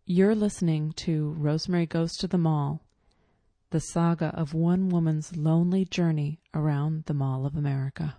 You're listening to Rosemary Goes to the Mall, the saga of one woman's lonely journey around the Mall of America.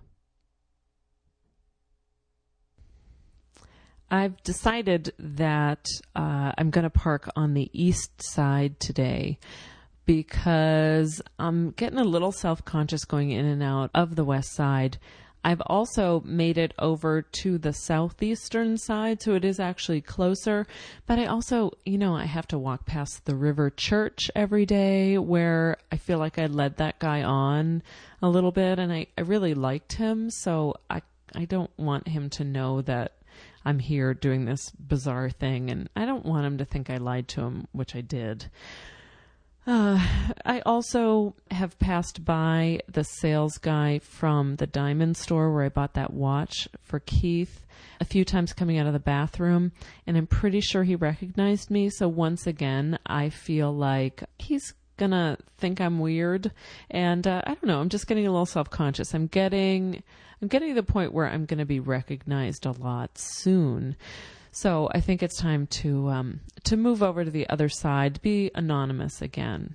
I've decided that I'm going to park on the east side today because I'm getting a little self-conscious going in and out of the west side. I've also made it over to the southeastern side, so it is actually closer. But I also, I have to walk past the River Church every day where I feel like I led that guy on a little bit, and I really liked him, so I don't want him to know that I'm here doing this bizarre thing, and I don't want him to think I lied to him, which I did. I also have passed by the sales guy from the diamond store where I bought that watch for Keith a few times coming out of the bathroom, and I'm pretty sure he recognized me. So once again, I feel like he's gonna think I'm weird, and I don't know. I'm just getting a little self-conscious. I'm getting to the point where I'm gonna be recognized a lot soon. So I think it's time to move over to the other side, be anonymous again.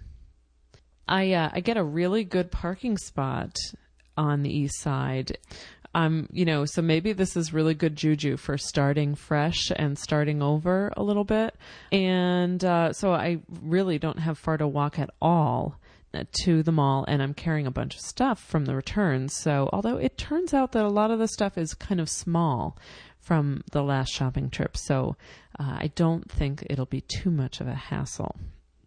I get a really good parking spot on the east side. So maybe this is really good juju for starting fresh and starting over a little bit. And so I really don't have far to walk at all to the mall, and I'm carrying a bunch of stuff from the returns. So although it turns out that a lot of the stuff is kind of small from the last shopping trip, so I don't think it'll be too much of a hassle.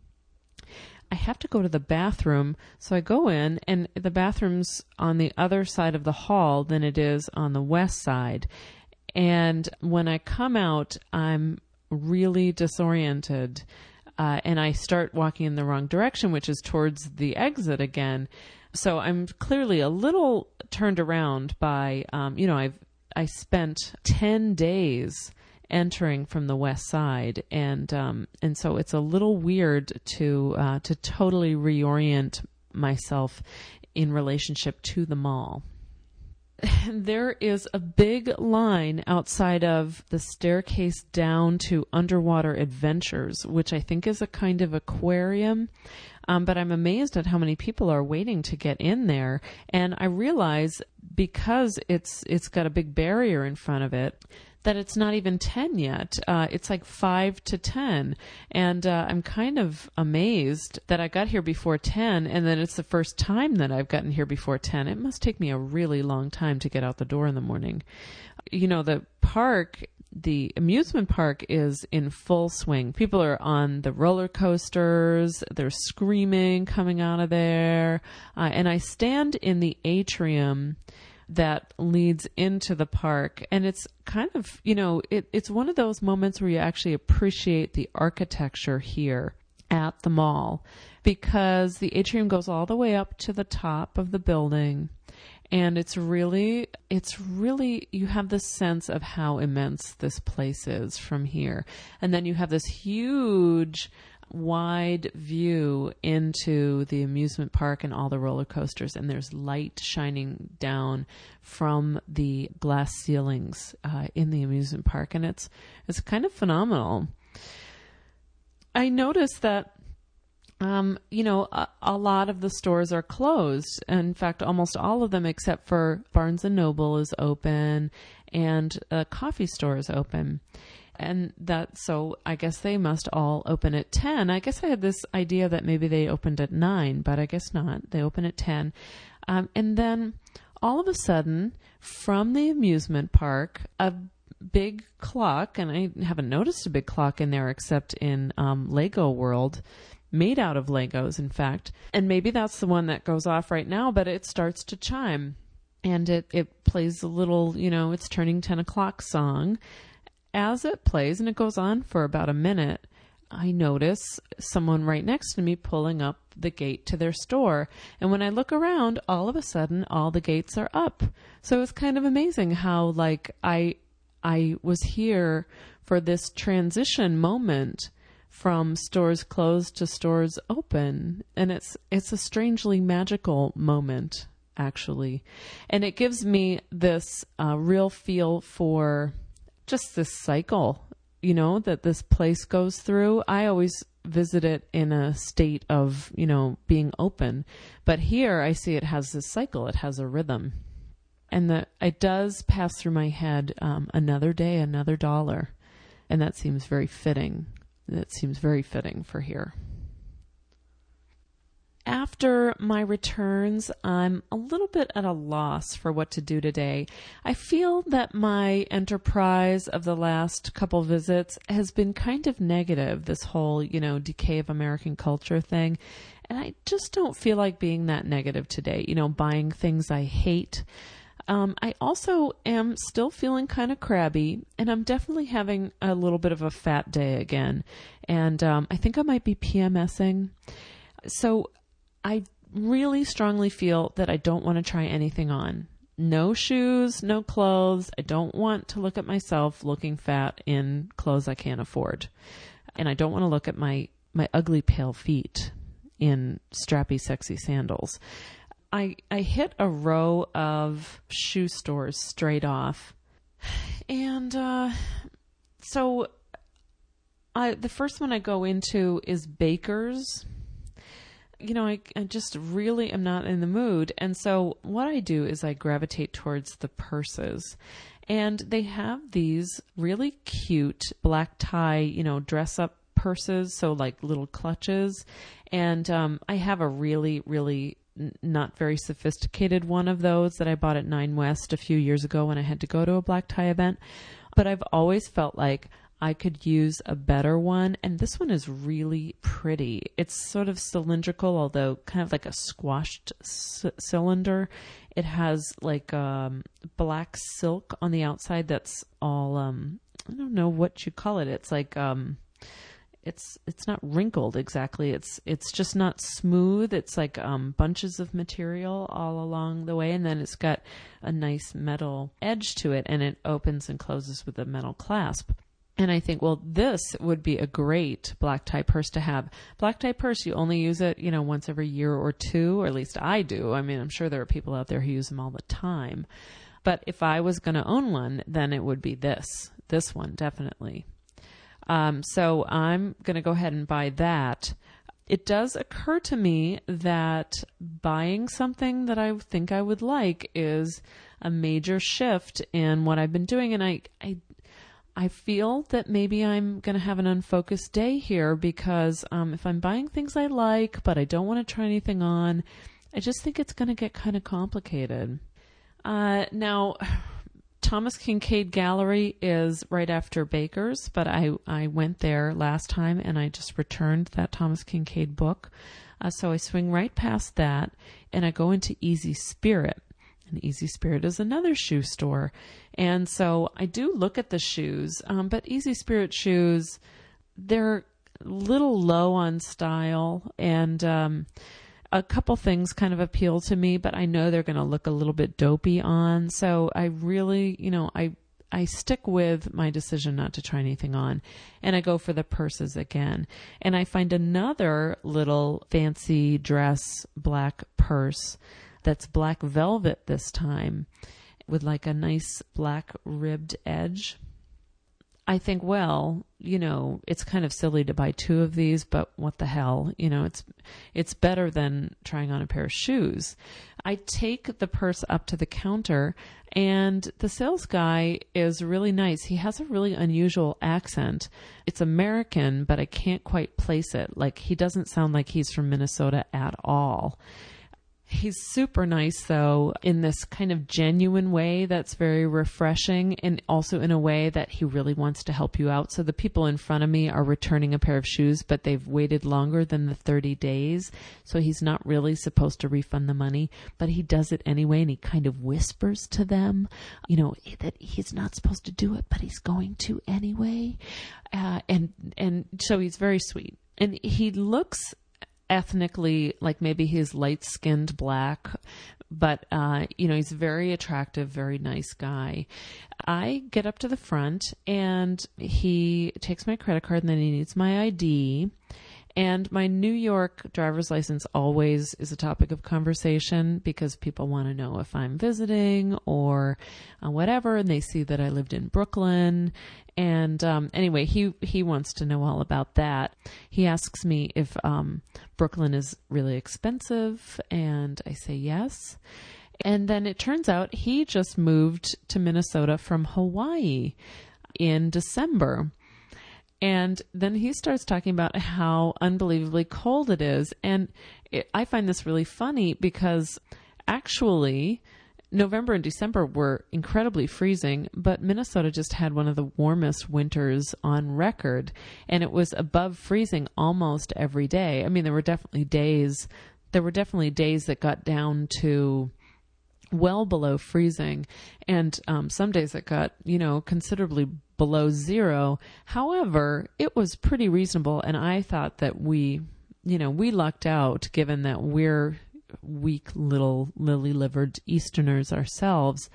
I have to go to the bathroom, so I go in, and the bathroom's on the other side of the hall than it is on the west side. And when I come out, I'm really disoriented, and I start walking in the wrong direction, which is towards the exit again. So I'm clearly a little turned around by, I spent 10 days entering from the west side, and so it's a little weird to totally reorient myself in relationship to the mall. There is a big line outside of the staircase down to Underwater Adventures, which I think is a kind of aquarium. But I'm amazed at how many people are waiting to get in there. And I realize because it's got a big barrier in front of it, that it's not even 10 yet. It's like 5 to 10. And I'm kind of amazed that I got here before 10, and then it's the first time that I've gotten here before 10. It must take me a really long time to get out the door in the morning. The amusement park is in full swing. People are on the roller coasters. They're screaming coming out of there. And I stand in the atrium that leads into the park. And it's kind of, it's one of those moments where you actually appreciate the architecture here at the mall, because the atrium goes all the way up to the top of the building. And it's really, you have this sense of how immense this place is from here. And then you have this huge, wide view into the amusement park and all the roller coasters. And there's light shining down from the glass ceilings in the amusement park. And it's kind of phenomenal. I noticed that a lot of the stores are closed. In fact, almost all of them except for Barnes & Noble is open, and a coffee store is open. And so I guess they must all open at 10. I guess I had this idea that maybe they opened at 9, but I guess not. They open at 10. And then all of a sudden, from the amusement park, a big clock, and I haven't noticed a big clock in there except in Lego World, made out of Legos, in fact. And maybe that's the one that goes off right now, but it starts to chime. And it plays a little, it's turning 10 o'clock song. As it plays, and it goes on for about a minute, I notice someone right next to me pulling up the gate to their store. And when I look around, all of a sudden, all the gates are up. So it's kind of amazing how, I was here for this transition moment from stores closed to stores open. And it's a strangely magical moment, actually. And it gives me this real feel for just this cycle that this place goes through. I always visit it in a state of, being open. But here I see it has this cycle. It has a rhythm. And it does pass through my head, another day, another dollar. And that seems very fitting. That seems very fitting for here. After my returns, I'm a little bit at a loss for what to do today. I feel that my enterprise of the last couple visits has been kind of negative, this whole, decay of American culture thing. And I just don't feel like being that negative today, buying things I hate. I also am still feeling kind of crabby, and I'm definitely having a little bit of a fat day again. And I think I might be PMSing. So I really strongly feel that I don't want to try anything on. No shoes, no clothes. I don't want to look at myself looking fat in clothes I can't afford. And I don't want to look at my ugly pale feet in strappy, sexy sandals. I hit a row of shoe stores straight off. And so the first one I go into is Baker's. I just really am not in the mood. And so what I do is I gravitate towards the purses. And they have these really cute black tie, dress up purses. So like little clutches. And I have a really, really not very sophisticated one of those that I bought at Nine West a few years ago when I had to go to a black tie event. But I've always felt like I could use a better one. And this one is really pretty. It's sort of cylindrical, although kind of like a squashed cylinder. It has like black silk on the outside that's all, I don't know what you call it. It's like, it's not wrinkled exactly. It's just not smooth. It's like bunches of material all along the way. And then it's got a nice metal edge to it, and it opens and closes with a metal clasp. And I think, well, this would be a great black tie purse to have. Black tie purse, you only use it, once every year or two, or at least I do. I mean, I'm sure there are people out there who use them all the time. But if I was going to own one, then it would be this one, definitely. So I'm going to go ahead and buy that. It does occur to me that buying something that I think I would like is a major shift in what I've been doing. And I feel that maybe I'm going to have an unfocused day here because if I'm buying things I like, but I don't want to try anything on, I just think it's going to get kind of complicated. Now, Thomas Kinkade Gallery is right after Baker's, but I went there last time and I just returned that Thomas Kinkade book. So I swing right past that and I go into Easy Spirit. And Easy Spirit is another shoe store. And so I do look at the shoes, but Easy Spirit shoes, they're a little low on style. And a couple things kind of appeal to me, but I know they're going to look a little bit dopey on. So I really, I stick with my decision not to try anything on. And I go for the purses again. And I find another little fancy dress black purse that's black velvet this time with like a nice black ribbed edge. I think, well, it's kind of silly to buy two of these, but what the hell? It's better than trying on a pair of shoes. I take the purse up to the counter and the sales guy is really nice. He has a really unusual accent. It's American, but I can't quite place it. Like, he doesn't sound like he's from Minnesota at all. He's super nice, though, in this kind of genuine way that's very refreshing, and also in a way that he really wants to help you out. So the people in front of me are returning a pair of shoes, but they've waited longer than the 30 days. So he's not really supposed to refund the money, but he does it anyway, and he kind of whispers to them, that he's not supposed to do it, but he's going to anyway. And so he's very sweet. And he looks ethnically like maybe he's light-skinned black, but he's very attractive, very nice guy. I get up to the front and he takes my credit card and then he needs my ID. And my New York driver's license always is a topic of conversation because people want to know if I'm visiting or whatever, and they see that I lived in Brooklyn. And anyway, he wants to know all about that. He asks me if Brooklyn is really expensive, and I say yes. And then it turns out he just moved to Minnesota from Hawaii in December. And then he starts talking about how unbelievably cold it is. And I find this really funny because actually November and December were incredibly freezing, but Minnesota just had one of the warmest winters on record. And it was above freezing almost every day. I mean, there were definitely days that got down to well below freezing, and some days it got, considerably below zero. However, it was pretty reasonable, and I thought that we lucked out given that we're weak little lily-livered Easterners ourselves.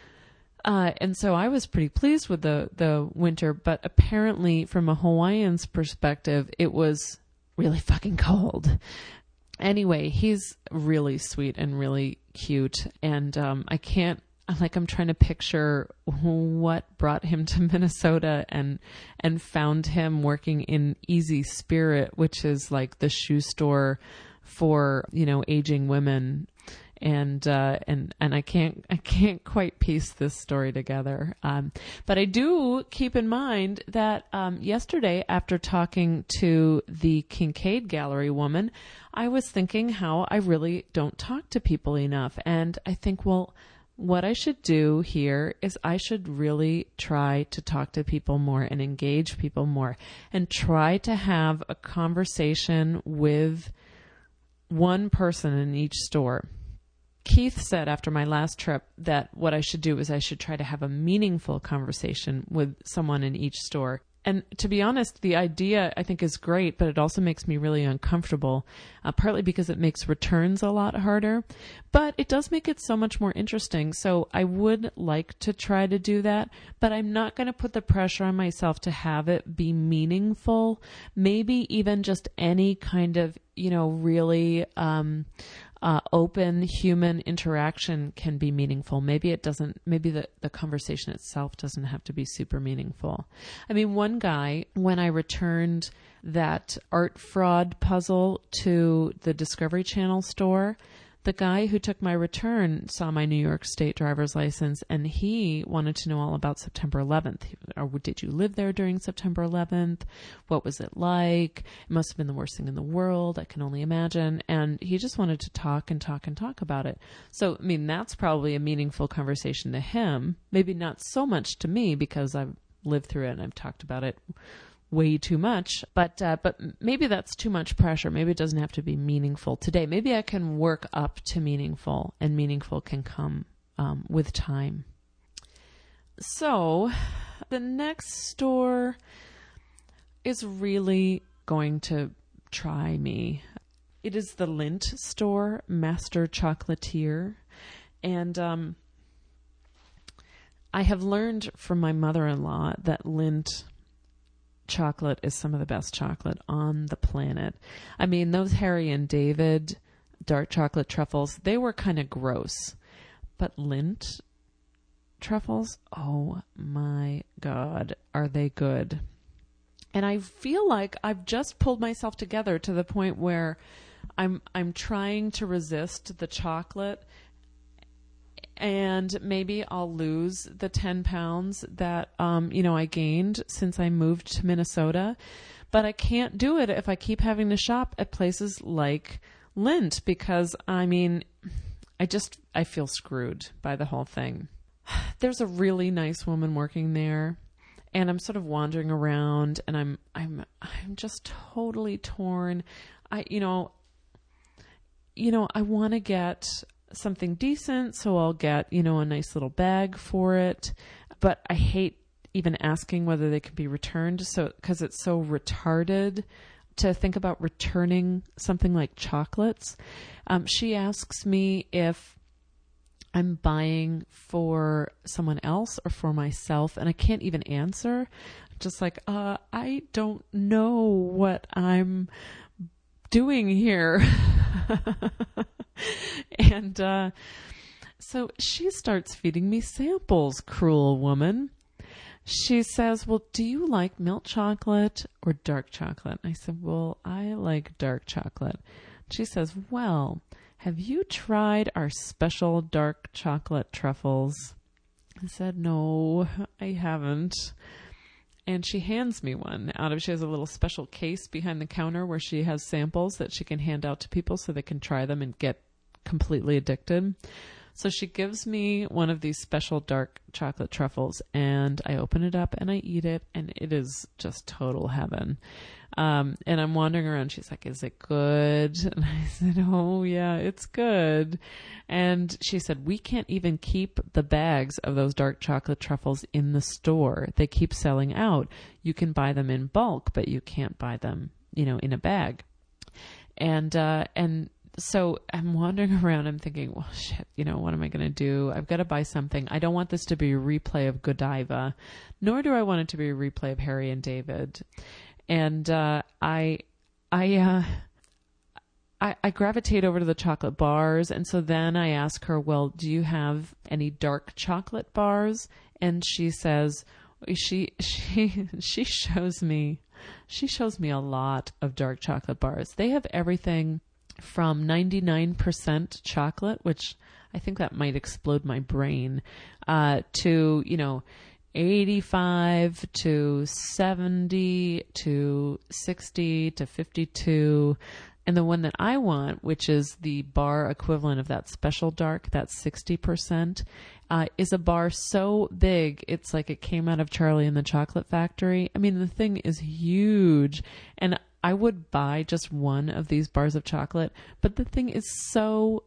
And so I was pretty pleased with the winter, but apparently from a Hawaiian's perspective, it was really fucking cold. Anyway, he's really sweet and really cute. And I'm trying to picture what brought him to Minnesota and found him working in Easy Spirit, which is like the shoe store for, aging women. And I can't quite piece this story together. But I do keep in mind that, yesterday after talking to the Kincaid Gallery woman, I was thinking how I really don't talk to people enough. And I think, well, what I should do here is I should really try to talk to people more and engage people more and try to have a conversation with one person in each store. Keith said after my last trip that what I should do is I should try to have a meaningful conversation with someone in each store. And to be honest, the idea I think is great, but it also makes me really uncomfortable, partly because it makes returns a lot harder, but it does make it so much more interesting. So I would like to try to do that, but I'm not going to put the pressure on myself to have it be meaningful. Maybe even just any kind of, really open human interaction can be meaningful. Maybe the conversation itself doesn't have to be super meaningful. I mean, one guy, when I returned that art fraud puzzle to the Discovery Channel store, the guy who took my return saw my New York State driver's license, and he wanted to know all about September 11th. Or did you live there during September 11th? What was it like? It must have been the worst thing in the world. I can only imagine. And he just wanted to talk about it. So, I mean, that's probably a meaningful conversation to him. Maybe not so much to me because I've lived through it and I've talked about it way too much, but maybe that's too much pressure. Maybe it doesn't have to be meaningful today. Maybe I can work up to meaningful, and meaningful can come with time. So the next store is really going to try me. It is the Lindt store, Master Chocolatier, and I have learned from my mother-in-law that Lindt chocolate is some of the best chocolate on the planet. I mean, those Harry and David dark chocolate truffles, they were kind of gross. But Lindt truffles, oh my God, are they good. And I feel like I've just pulled myself together to the point where I'm trying to resist the chocolate, and maybe I'll lose the 10 pounds that, I gained since I moved to Minnesota. But I can't do it if I keep having to shop at places like Lindt because, I feel screwed by the whole thing. There's a really nice woman working there, and I'm sort of wandering around, and I'm just totally torn. I want to get something decent, so I'll get, a nice little bag for it. But I hate even asking whether they can be returned, so because it's so retarded to think about returning something like chocolates. She asks me if I'm buying for someone else or for myself, and I can't even answer. Just like, I don't know what I'm doing here? And so she starts feeding me samples, cruel woman. She says, well, do you like milk chocolate or dark chocolate? I said, well, I like dark chocolate. She says, well, have you tried our special dark chocolate truffles? I said, no, I haven't. And she hands me one she has a little special case behind the counter where she has samples that she can hand out to people so they can try them and get completely addicted. So she gives me one of these special dark chocolate truffles, and I open it up and I eat it, and it is just total heaven. And I'm wandering around. She's like, is it good? And I said, oh yeah, it's good. And she said, we can't even keep the bags of those dark chocolate truffles in the store. They keep selling out. You can buy them in bulk, but you can't buy them, in a bag. And so I'm wandering around. I'm thinking, well, shit, what am I going to do? I've got to buy something. I don't want this to be a replay of Godiva, nor do I want it to be a replay of Harry and David. And I gravitate over to the chocolate bars. And so then I ask her, well, do you have any dark chocolate bars? And she says, she shows me a lot of dark chocolate bars. They have everything from 99% chocolate, which I think that might explode my brain, to, 85 to 70 to 60 to 52. And the one that I want, which is the bar equivalent of that special dark, that's 60%, is a bar so big, it's like it came out of Charlie and the Chocolate Factory. I mean, the thing is huge. And I would buy just one of these bars of chocolate, but the thing is so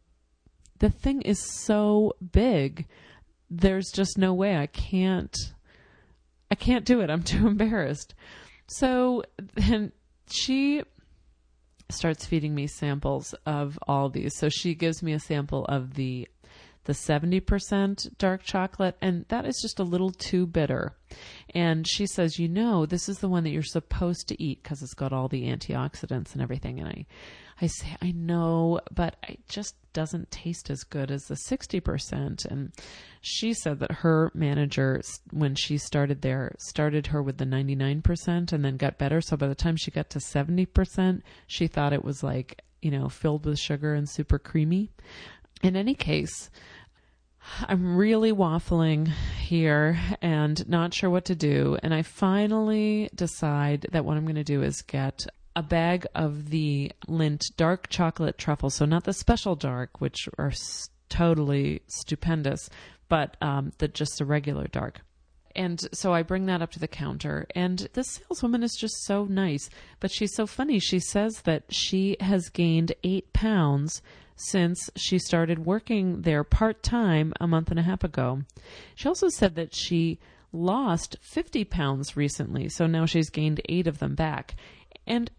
big. There's just no way. I can't do it. I'm too embarrassed. So then she starts feeding me samples of all these. So she gives me a sample of the 70% dark chocolate, and that is just a little too bitter. And she says, this is the one that you're supposed to eat because it's got all the antioxidants and everything. And I say, I know, but it just doesn't taste as good as the 60%. And she said that her manager, when she started there, started her with the 99% and then got better. So by the time she got to 70%, she thought it was like, filled with sugar and super creamy. In any case, I'm really waffling here and not sure what to do. And I finally decide that what I'm going to do is get a bag of the Lindt dark chocolate truffles. So not the special dark, which are totally stupendous, but just the regular dark. And so I bring that up to the counter, and the saleswoman is just so nice, but she's so funny. She says that she has gained 8 pounds since she started working there part-time a month and a half ago. She also said that she lost 50 pounds recently, so now she's gained 8 of them back. And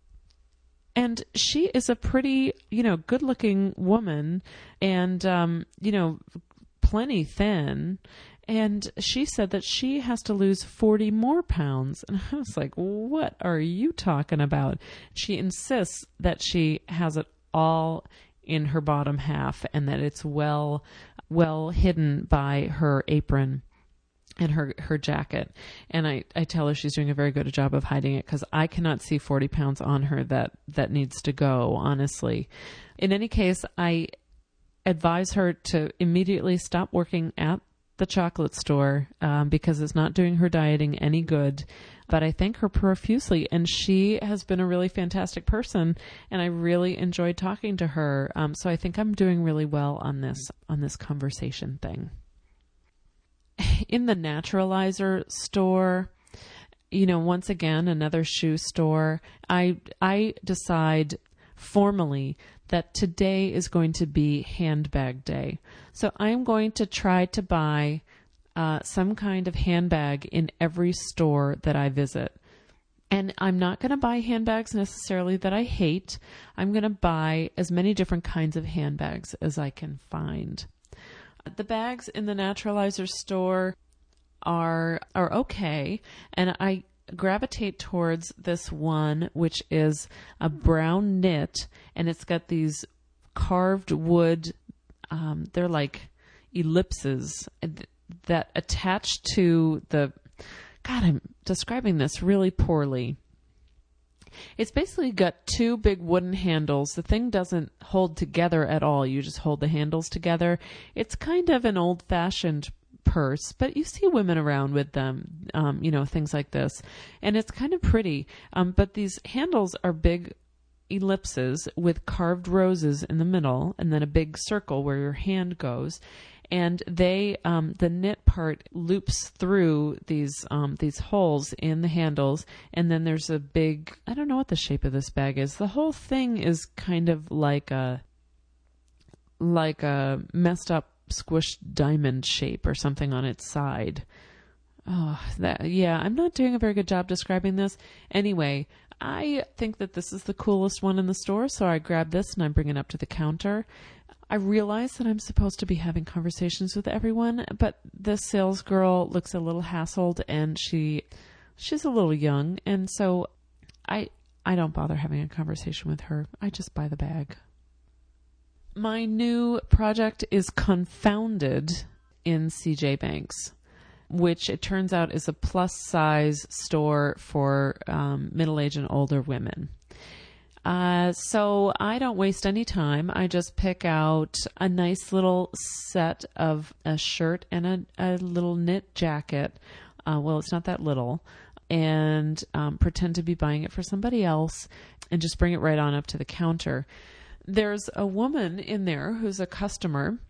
she is a pretty, good-looking woman and, plenty thin. And she said that she has to lose 40 more pounds. And I was like, what are you talking about? She insists that she has it all in her bottom half and that it's well hidden by her apron and her jacket. And I tell her she's doing a very good job of hiding it because I cannot see 40 pounds on her that needs to go, honestly. In any case, I advise her to immediately stop working at the chocolate store because it's not doing her dieting any good. But I thank her profusely, and she has been a really fantastic person, and I really enjoyed talking to her. So I think I'm doing really well on this conversation thing. In the Naturalizer store, once again, another shoe store, I decide formally that today is going to be handbag day. So I'm going to try to buy some kind of handbag in every store that I visit. And I'm not going to buy handbags necessarily that I hate. I'm going to buy as many different kinds of handbags as I can find. The bags in the Naturalizer store are okay. And gravitate towards this one, which is a brown knit, and it's got these carved wood, they're like ellipses that attach to the, God, I'm describing this really poorly. It's basically got two big wooden handles. The thing doesn't hold together at all. You just hold the handles together. It's kind of an old-fashioned purse, but you see women around with them, things like this. And it's kind of pretty. But these handles are big ellipses with carved roses in the middle and then a big circle where your hand goes. And they, the knit part loops through these holes in the handles, and then there's a big, I don't know what the shape of this bag is. The whole thing is kind of like a messed up squished diamond shape or something on its side. I'm not doing a very good job describing this. Anyway, I think that this is the coolest one in the store, so I grabbed this and I bring it up to the counter. I realize that I'm supposed to be having conversations with everyone, but this sales girl looks a little hassled and she's a little young, and so I don't bother having a conversation with her. I just buy the bag. My new project is Confounded in CJ Banks, which it turns out is a plus-size store for middle-aged and older women. So I don't waste any time. I just pick out a nice little set of a shirt and a little knit jacket. It's not that little. And pretend to be buying it for somebody else and just bring it right on up to the counter. There's a woman in there who's a customer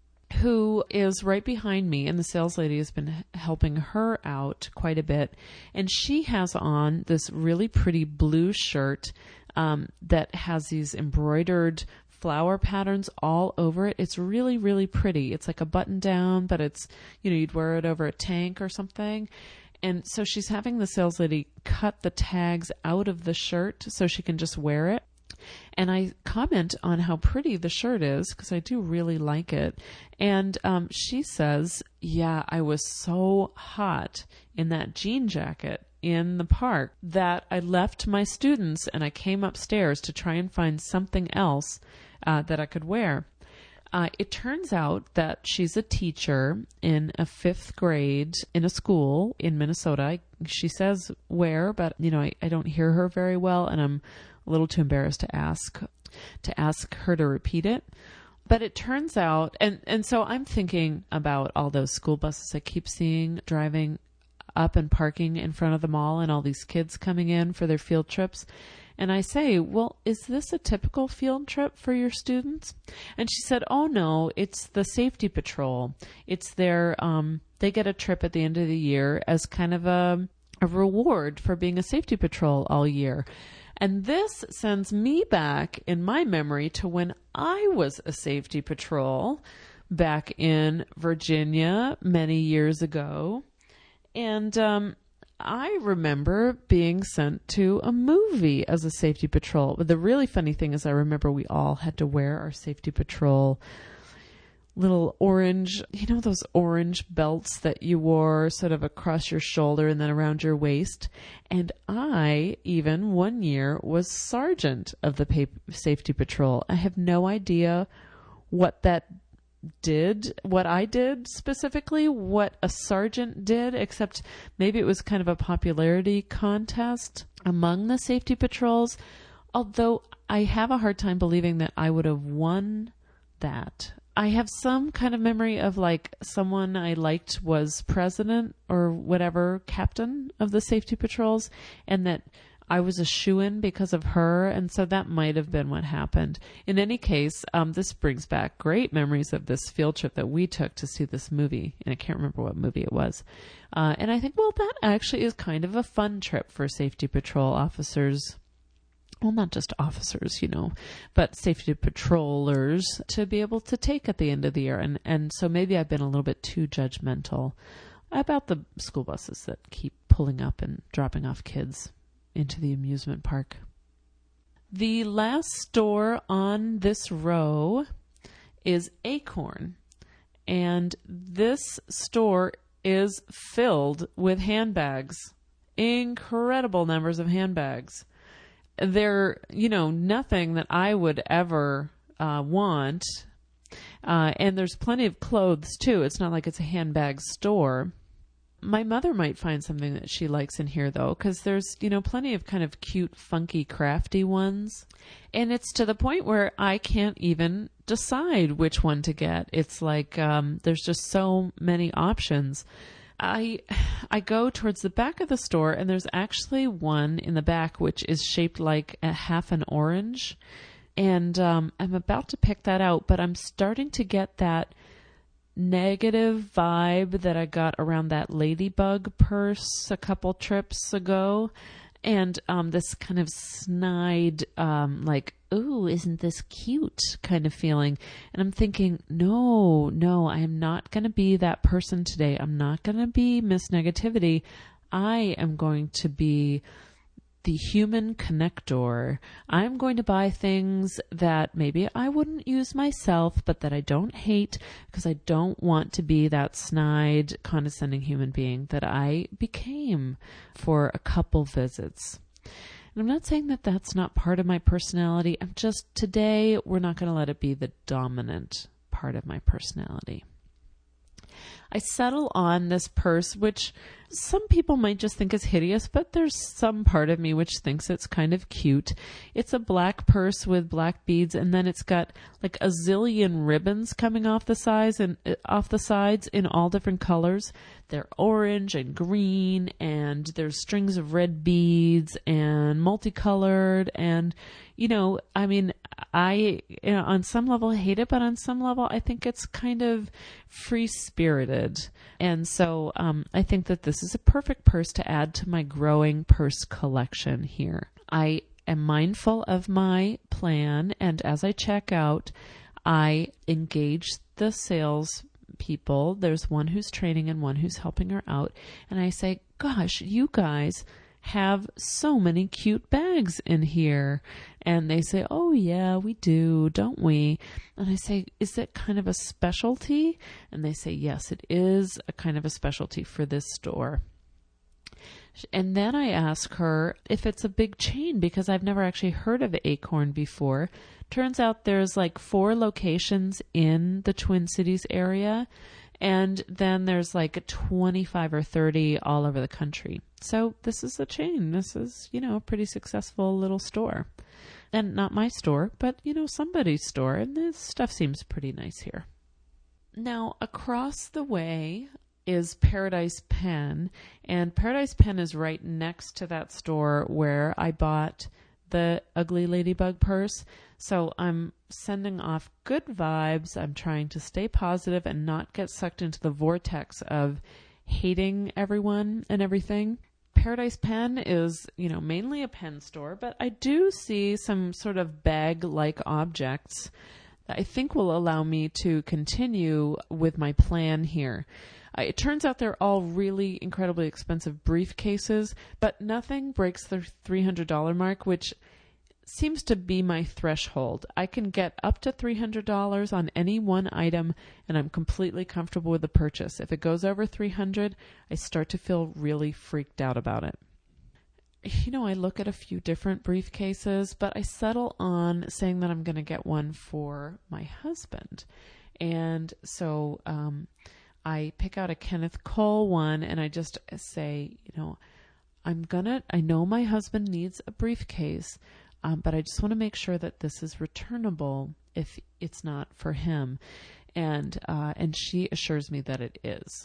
who is right behind me, and the sales lady has been helping her out quite a bit. And she has on this really pretty blue shirt that has these embroidered flower patterns all over it. It's really, really pretty. It's like a button down, but it's, you'd wear it over a tank or something. And so she's having the sales lady cut the tags out of the shirt so she can just wear it. And I comment on how pretty the shirt is because I do really like it. And she says, yeah, I was so hot in that jean jacket in the park that I left my students and I came upstairs to try and find something else that I could wear. It turns out that she's a teacher in a 5th grade in a school in Minnesota. She says where, but I don't hear her very well, and I'm a little too embarrassed to ask her to repeat it. But it turns out, and so I'm thinking about all those school buses I keep seeing driving up and parking in front of the mall, and all these kids coming in for their field trips. And I say, well, is this a typical field trip for your students? And she said, oh no, it's the safety patrol. It's their, they get a trip at the end of the year as kind of a reward for being a safety patrol all year. And this sends me back in my memory to when I was a safety patrol back in Virginia many years ago. And I remember being sent to a movie as a safety patrol. But the really funny thing is I remember we all had to wear our safety patrol little orange, those orange belts that you wore sort of across your shoulder and then around your waist. And I, even one year, was sergeant of the safety patrol. I have no idea what that did, what I did specifically, what a sergeant did, except maybe it was kind of a popularity contest among the safety patrols. Although I have a hard time believing that I would have won that. I have some kind of memory of like someone I liked was president or whatever, captain of the safety patrols, and that I was a shoo-in because of her, and so that might have been what happened. In any case, this brings back great memories of this field trip that we took to see this movie, and I can't remember what movie it was. And I think, well, that actually is kind of a fun trip for safety patrol officers. Well, not just officers, but safety patrollers to be able to take at the end of the year. And so maybe I've been a little bit too judgmental about the school buses that keep pulling up and dropping off kids into the amusement park. The last store on this row is Acorn. And this store is filled with handbags. incredible numbers of handbags. They're, nothing that I would ever want. And there's plenty of clothes too. It's not like it's a handbag store. My mother might find something that she likes in here though, because there's, plenty of kind of cute, funky, crafty ones. And it's to the point where I can't even decide which one to get. It's like, there's just so many options. I go towards the back of the store, and there's actually one in the back which is shaped like a half an orange. And I'm about to pick that out, but I'm starting to get that negative vibe that I got around that ladybug purse a couple trips ago. And this kind of snide, like, ooh, isn't this cute kind of feeling. And I'm thinking, no, I am not going to be that person today. I'm not going to be Miss Negativity. I am going to be the human connector. I'm going to buy things that maybe I wouldn't use myself, but that I don't hate, because I don't want to be that snide, condescending human being that I became for a couple visits. And I'm not saying that that's not part of my personality. I'm just, today, we're not going to let it be the dominant part of my personality. I settle on this purse, which some people might just think is hideous, but there's some part of me which thinks it's kind of cute. It's a black purse with black beads, and then it's got like a zillion ribbons coming off the sides in all different colors. They're orange and green, and there's strings of red beads and multicolored, and I on some level hate it, but on some level I think it's kind of free-spirited. And so I think that this is a perfect purse to add to my growing purse collection here. I am mindful of my plan, and as I check out, I engage the sales people. There's one who's training and one who's helping her out. And I say, gosh, you guys have so many cute bags in here. And they say, oh yeah, we do, don't we? And I say, is it kind of a specialty? And they say, yes, it is a kind of a specialty for this store. And then I ask her if it's a big chain, because I've never actually heard of Acorn before. Turns out there's like 4 locations in the Twin Cities area. And then there's like 25 or 30 all over the country. So this is a chain. This is, a pretty successful little store. And not my store, but, somebody's store. And this stuff seems pretty nice here. Now, across the way is Paradise Pen. And Paradise Pen is right next to that store where I bought the ugly ladybug purse. So I'm sending off good vibes. I'm trying to stay positive and not get sucked into the vortex of hating everyone and everything. Paradise Pen is, mainly a pen store, but I do see some sort of bag-like objects that I think will allow me to continue with my plan here. It turns out they're all really incredibly expensive briefcases, but nothing breaks the $300 mark, which seems to be my threshold. I can get up to $300 on any one item, and I'm completely comfortable with the purchase. If it goes over $300, I start to feel really freaked out about it. I look at a few different briefcases, but I settle on saying that I'm going to get one for my husband. And so I pick out a Kenneth Cole one, and I just say, I know my husband needs a briefcase, but I just want to make sure that this is returnable if it's not for him. And she assures me that it is.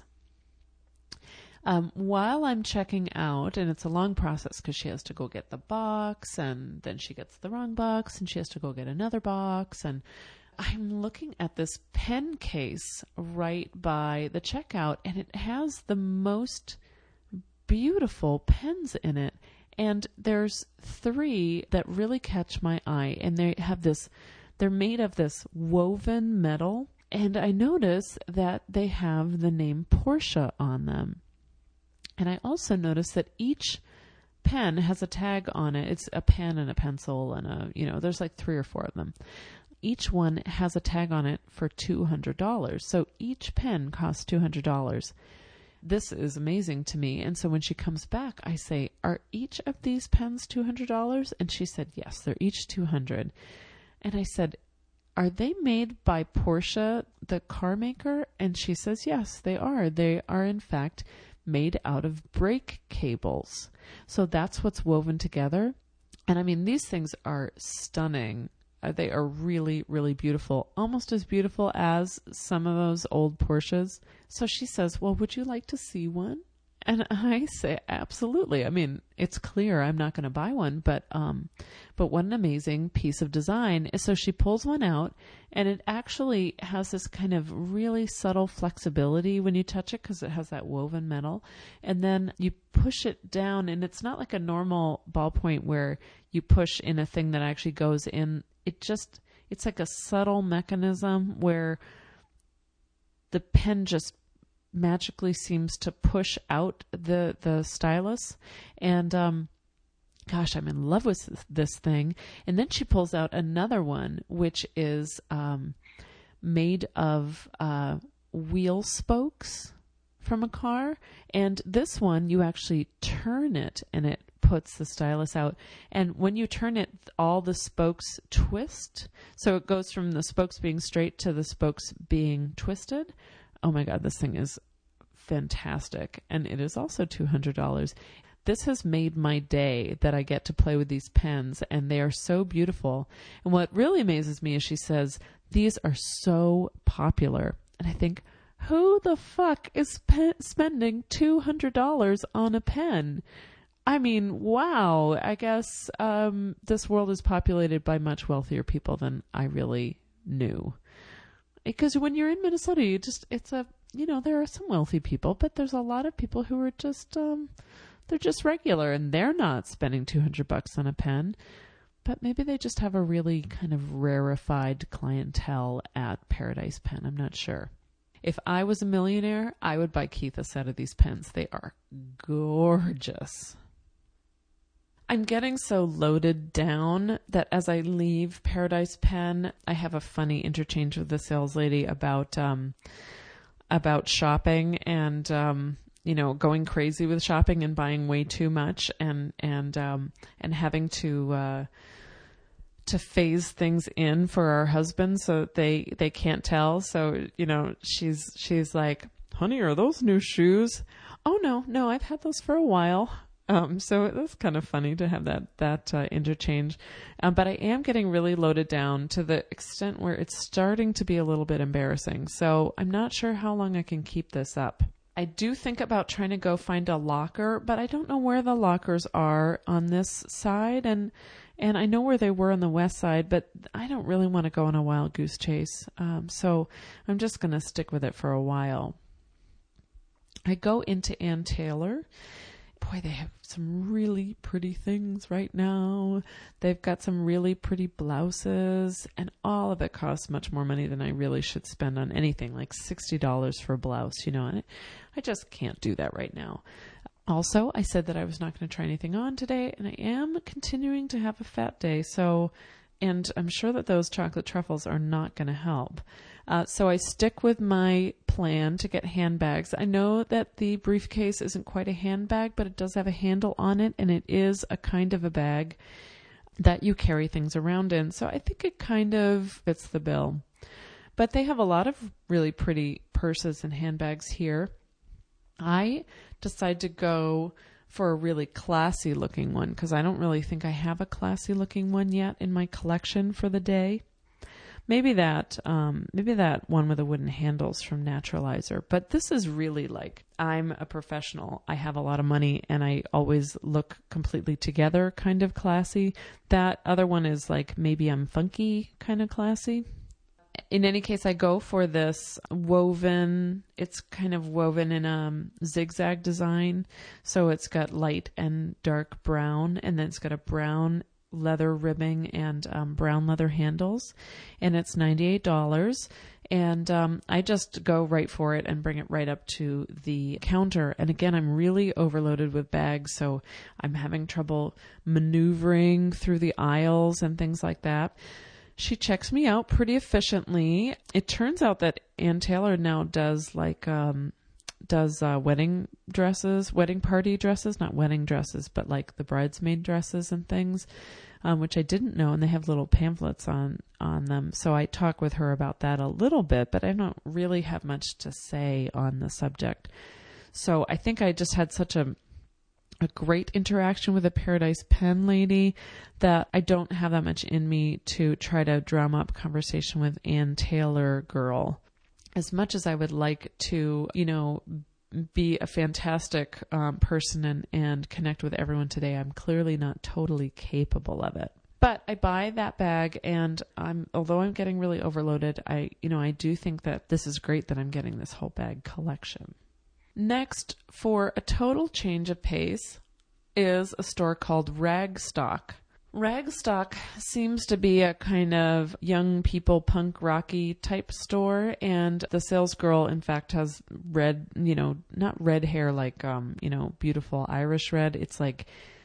While I'm checking out, and it's a long process because she has to go get the box, and then she gets the wrong box, and she has to go get another box, and I'm looking at this pen case right by the checkout, and it has the most beautiful pens in it. And there's 3 that really catch my eye, and they're made of this woven metal. And I notice that they have the name Portia on them. And I also notice that each pen has a tag on it. It's a pen and a pencil and there's like 3 or 4 of them. Each one has a tag on it for $200. So each pen costs $200. this is amazing to me. And so when she comes back, I say, are each of these pens $200? And she said, yes, they're each $200. And I said, are they made by Porsche, the car maker? And she says, yes, they are. They are, in fact, made out of brake cables. So that's what's woven together. And I mean, these things are stunning. They are really, really beautiful, almost as beautiful as some of those old Porsches. So she says, well, would you like to see one? And I say, absolutely. I mean, it's clear I'm not going to buy one, but what an amazing piece of design. So she pulls one out, and it actually has this kind of really subtle flexibility when you touch it because it has that woven metal. And then you push it down, and it's not like a normal ballpoint where you push in a thing that actually goes in. It's like a subtle mechanism where the pen just magically seems to push out the stylus. And gosh, I'm in love with this thing. And then she pulls out another one, which is made of wheel spokes from a car. And this one, you actually turn it and it puts the stylus out. And when you turn it, all the spokes twist. So it goes from the spokes being straight to the spokes being twisted. Oh my God, this thing is fantastic. And it is also $200. This has made my day that I get to play with these pens, and they are so beautiful. And what really amazes me is she says, these are so popular. And I think, who the fuck is spending $200 on a pen? I mean, wow. I guess this world is populated by much wealthier people than I really knew. Because when you're in Minnesota, there are some wealthy people, but there's a lot of people who are just, they're just regular, and they're not spending $200 on a pen. But maybe they just have a really kind of rarefied clientele at Paradise Pen. I'm not sure. If I was a millionaire, I would buy Keith a set of these pens. They are gorgeous. I'm getting so loaded down that as I leave Paradise Pen, I have a funny interchange with the sales lady about shopping and going crazy with shopping and buying way too much and having to phase things in for our husbands so that they can't tell. So she's like, honey, are those new shoes? Oh no, I've had those for a while. So that's kind of funny to have that interchange. But I am getting really loaded down to the extent where it's starting to be a little bit embarrassing. So I'm not sure how long I can keep this up. I do think about trying to go find a locker, but I don't know where the lockers are on this side. And I know where they were on the west side, but I don't really want to go on a wild goose chase. So I'm just going to stick with it for a while. I go into Ann Taylor. Boy, they have some really pretty things right now. They've got some really pretty blouses, and all of it costs much more money than I really should spend on anything, like $60 for a blouse, and I just can't do that right now. Also, I said that I was not going to try anything on today, and I am continuing to have a fat day, and I'm sure that those chocolate truffles are not going to help. So I stick with my plan to get handbags. I know that the briefcase isn't quite a handbag, but it does have a handle on it, and it is a kind of a bag that you carry things around in. So I think it kind of fits the bill. But they have a lot of really pretty purses and handbags here. I decided to go for a really classy looking one because I don't really think I have a classy looking one yet in my collection for the day. Maybe that one with the wooden handles from Naturalizer. But this is really like, I'm a professional. I have a lot of money and I always look completely together, kind of classy. That other one is like, maybe I'm funky, kind of classy. In any case, I go for this woven. It's kind of woven in a zigzag design. So it's got light and dark brown, and then it's got a brown leather ribbing and brown leather handles, and it's $98. And I just go right for it and bring it right up to the counter. And again, I'm really overloaded with bags, so I'm having trouble maneuvering through the aisles and things like that. She checks me out pretty efficiently. It turns out that Ann Taylor now does like does wedding party dresses, not wedding dresses, but like the bridesmaid dresses and things, which I didn't know. And they have little pamphlets on them. So I talk with her about that a little bit, but I don't really have much to say on the subject. So I think I just had such a great interaction with the Paradise Pen lady that I don't have that much in me to try to drum up conversation with Ann Taylor girl. As much as I would like to, be a fantastic person and connect with everyone today, I'm clearly not totally capable of it. But I buy that bag, and although I'm getting really overloaded, I do think that this is great that I'm getting this whole bag collection. Next, for a total change of pace, is a store called Ragstock. Ragstock seems to be a kind of young people punk rocky type store, and the sales girl, in fact, has red, not red hair like, beautiful Irish red. It's like,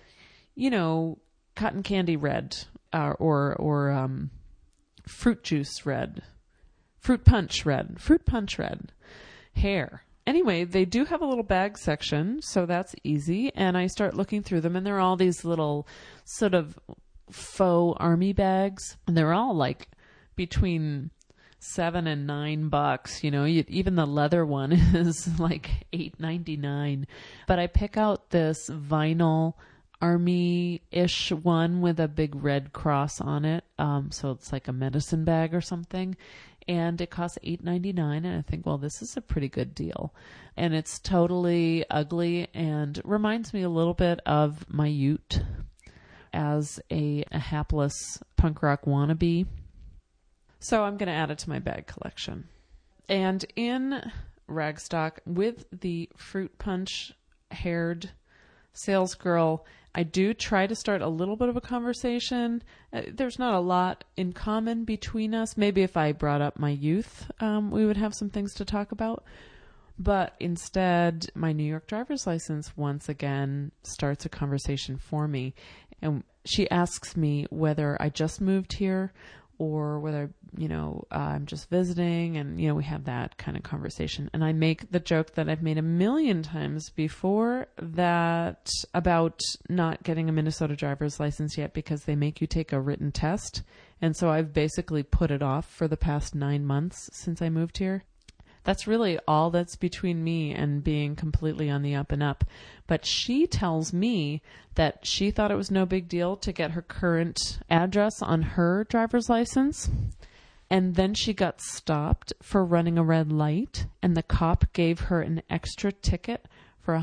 cotton candy red, or fruit juice red, fruit punch red hair. Anyway, they do have a little bag section, so that's easy. And I start looking through them, and there are all these little sort of faux army bags. And they're all like between $7 and $9. Even the leather one is like $8.99. But I pick out this vinyl army-ish one with a big red cross on it. So it's like a medicine bag or something. And it costs $8.99, and I think, well, this is a pretty good deal. And it's totally ugly and reminds me a little bit of my ute as a hapless punk rock wannabe. So I'm going to add it to my bag collection. And in Ragstock, with the fruit punch haired sales girl, I do try to start a little bit of a conversation. There's not a lot in common between us. Maybe if I brought up my youth, we would have some things to talk about. But instead, my New York driver's license once again starts a conversation for me. And she asks me whether I just moved here or whether, I'm just visiting, and, we have that kind of conversation. And I make the joke that I've made a million times before, that about not getting a Minnesota driver's license yet because they make you take a written test. And so I've basically put it off for the past 9 months since I moved here. That's really all that's between me and being completely on the up and up. But she tells me that she thought it was no big deal to get her current address on her driver's license. And then she got stopped for running a red light, and the cop gave her an extra ticket for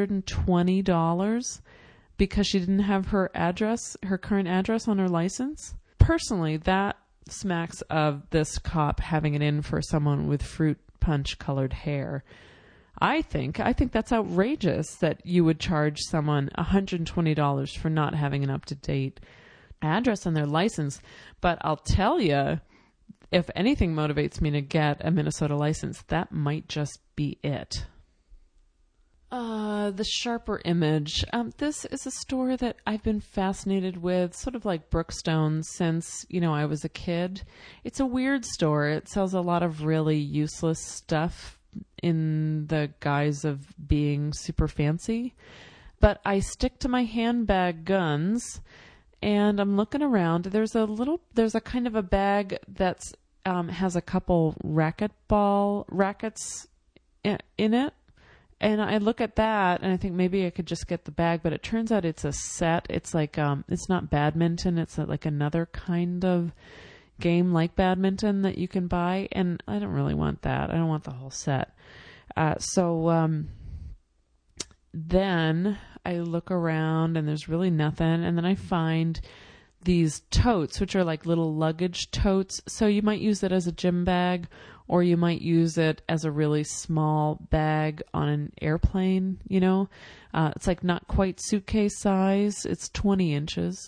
$120 because she didn't have her current address on her license. Personally, that smacks of this cop having it in for someone with fruit punch colored hair. I think that's outrageous that you would charge someone $120 for not having an up-to-date address on their license. But I'll tell you, if anything motivates me to get a Minnesota license, that might just be it. The Sharper Image. This is a store that I've been fascinated with, sort of like Brookstone, since, I was a kid. It's a weird store. It sells a lot of really useless stuff in the guise of being super fancy. But I stick to my handbag guns, and I'm looking around. There's a kind of a bag that's has a couple racquetball rackets in it. And I look at that and I think maybe I could just get the bag, but it turns out it's a set. It's like, it's not badminton. It's like another kind of game like badminton that you can buy. And I don't really want that. I don't want the whole set. So then I look around and there's really nothing. And then I find these totes, which are like little luggage totes. So you might use it as a gym bag, or you might use it as a really small bag on an airplane, It's like not quite suitcase size. It's 20 inches.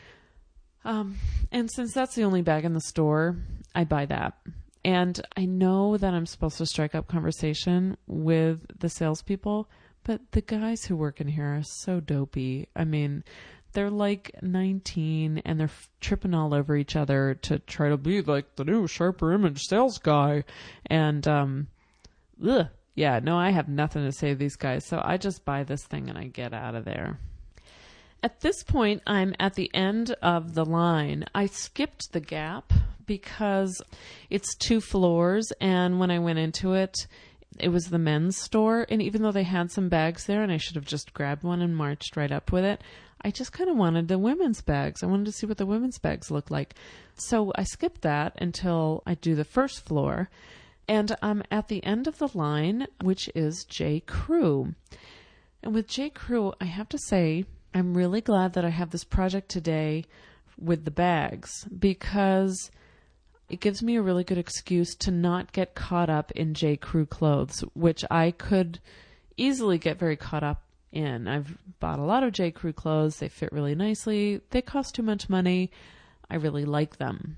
And since that's the only bag in the store, I buy that. And I know that I'm supposed to strike up conversation with the salespeople, but the guys who work in here are so dopey. I mean, they're like 19 and they're tripping all over each other to try to be like the new Sharper Image sales guy. And, Yeah, no, I have nothing to say to these guys, so I just buy this thing and I get out of there. At this point, I'm at the end of the line. I skipped the Gap because it's 2 floors, and when I went into it, it was the men's store, and even though they had some bags there, and I should have just grabbed one and marched right up with it, I just kind of wanted the women's bags. I wanted to see what the women's bags looked like. So I skipped that until I do the first floor, and I'm at the end of the line, which is J. Crew. And with J. Crew, I have to say, I'm really glad that I have this project today with the bags, because it gives me a really good excuse to not get caught up in J. Crew clothes, which I could easily get very caught up in. I've bought a lot of J. Crew clothes. They fit really nicely. They cost too much money. I really like them.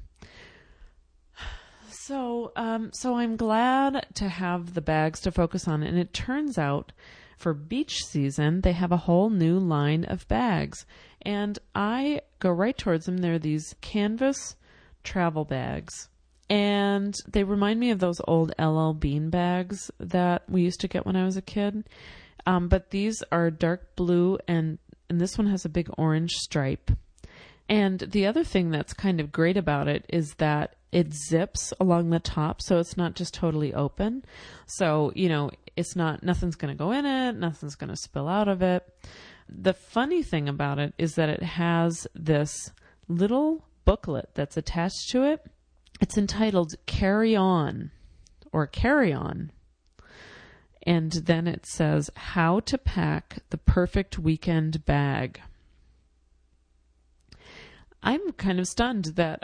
So I'm glad to have the bags to focus on. And it turns out for beach season, they have a whole new line of bags. And I go right towards them. They're these canvas travel bags. And they remind me of those old LL Bean bags that we used to get when I was a kid. But these are dark blue, and this one has a big orange stripe. And the other thing that's kind of great about it is that it zips along the top, so it's not just totally open. So, it's not, nothing's going to go in it, nothing's going to spill out of it. The funny thing about it is that it has this little booklet that's attached to it. It's entitled Carry On, or Carry On. And then it says, How to Pack the Perfect Weekend Bag. I'm kind of stunned that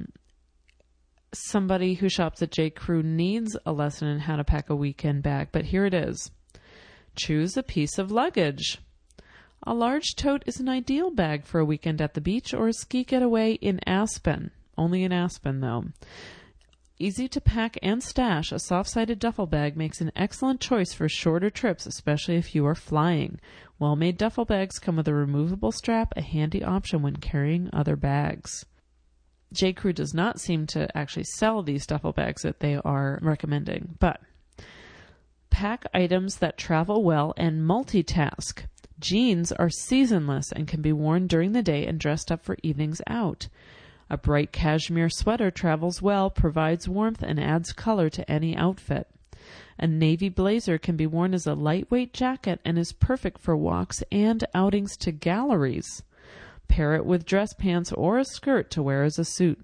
somebody who shops at J. Crew needs a lesson in how to pack a weekend bag, but here it is. Choose a piece of luggage. A large tote is an ideal bag for a weekend at the beach or a ski getaway in Aspen. Only in Aspen, though. Easy to pack and stash, a soft-sided duffel bag makes an excellent choice for shorter trips, especially if you are flying. Well-made duffel bags come with a removable strap, a handy option when carrying other bags. J. Crew does not seem to actually sell these duffel bags that they are recommending, but pack items that travel well and multitask. Jeans are seasonless and can be worn during the day and dressed up for evenings out. A bright cashmere sweater travels well, provides warmth, and adds color to any outfit. A navy blazer can be worn as a lightweight jacket and is perfect for walks and outings to galleries. Pair it with dress pants or a skirt to wear as a suit.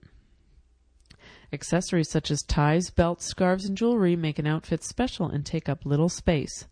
Accessories such as ties, belts, scarves, and jewelry make an outfit special and take up little space.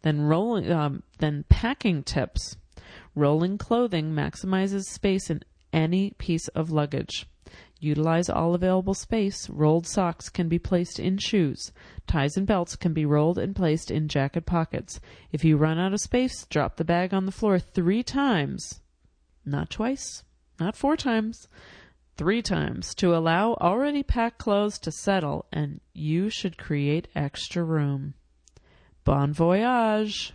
Then packing tips. Rolling clothing maximizes space in any piece of luggage. Utilize all available space. Rolled socks can be placed in shoes. Ties and belts can be rolled and placed in jacket pockets. If you run out of space, drop the bag on the floor 3 times. Not twice, not 4 times, 3 times to allow already packed clothes to settle, and you should create extra room. Bon voyage.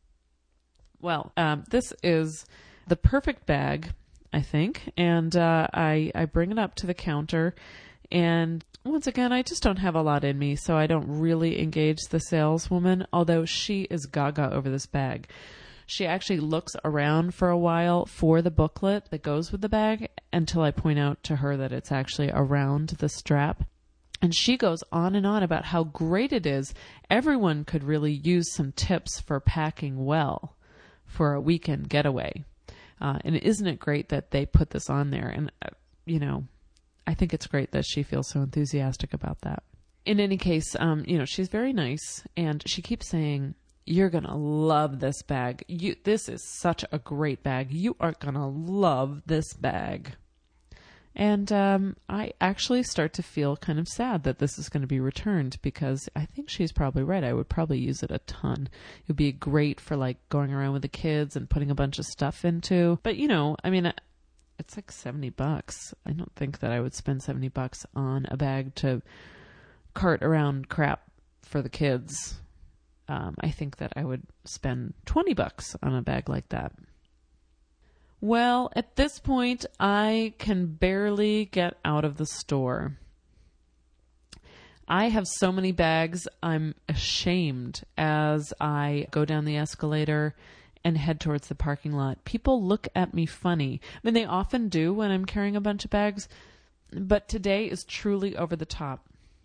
Well, this is the perfect bag, I think, and I bring it up to the counter, and once again, I just don't have a lot in me, so I don't really engage the saleswoman, although she is gaga over this bag. She actually looks around for a while for the booklet that goes with the bag until I point out to her that it's actually around the strap. And she goes on and on about how great it is. Everyone could really use some tips for packing well for a weekend getaway. And isn't it great that they put this on there? And, I think it's great that she feels so enthusiastic about that. In any case, she's very nice. And she keeps saying, you're going to love this bag. This is such a great bag. You are going to love this bag. And I actually start to feel kind of sad that this is going to be returned, because I think she's probably right. I would probably use it a ton. It would be great for like going around with the kids and putting a bunch of stuff into. But, it's like $70. I don't think that I would spend $70 on a bag to cart around crap for the kids. I think that I would spend $20 on a bag like that. Well, at this point, I can barely get out of the store. I have so many bags, I'm ashamed as I go down the escalator and head towards the parking lot. People look at me funny. I mean, they often do when I'm carrying a bunch of bags, but today is truly over the top.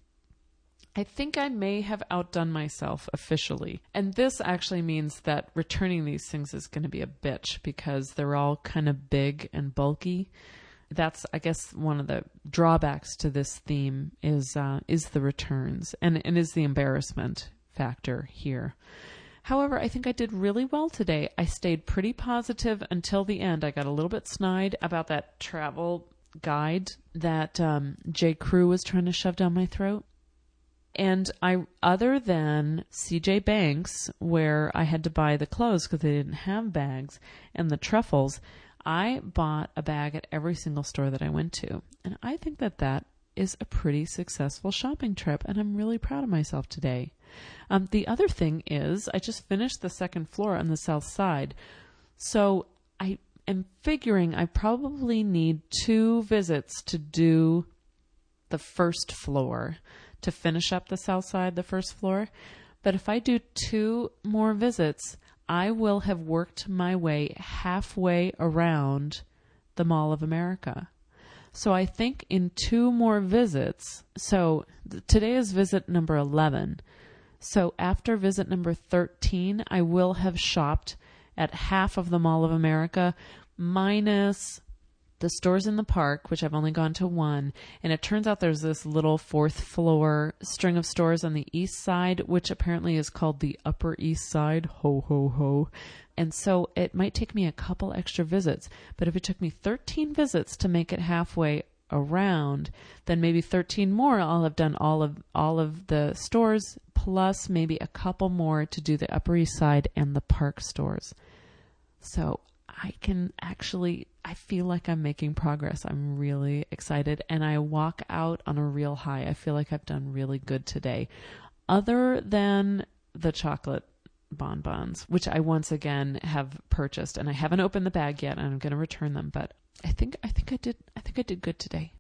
I think I may have outdone myself officially. And this actually means that returning these things is going to be a bitch because they're all kind of big and bulky. That's, I guess, one of the drawbacks to this theme is the returns and is the embarrassment factor here. However, I think I did really well today. I stayed pretty positive until the end. I got a little bit snide about that travel guide that J. Crew was trying to shove down my throat. And other than CJ Banks, where I had to buy the clothes because they didn't have bags, and the truffles, I bought a bag at every single store that I went to. And I think that is a pretty successful shopping trip, and I'm really proud of myself today. The other thing is I just finished the second floor on the south side. So I am figuring I probably need 2 visits to do the first floor, to finish up the south side, the first floor. But if I do 2 more visits, I will have worked my way halfway around the Mall of America. So I think in 2 more visits, so today is visit number 11. So after visit number 13, I will have shopped at half of the Mall of America, minus the stores in the park, which I've only gone to 1. And it turns out there's this little 4th floor string of stores on the east side, which apparently is called the Upper East Side. Ho, ho, ho. And so it might take me a couple extra visits. But if it took me 13 visits to make it halfway around, then maybe 13 more, I'll have done all of the stores, plus maybe a couple more to do the Upper East Side and the park stores. So I feel like I'm making progress. I'm really excited, and I walk out on a real high. I feel like I've done really good today, other than the chocolate bonbons, which I once again have purchased, and I haven't opened the bag yet, and I'm going to return them. But I think I did good today.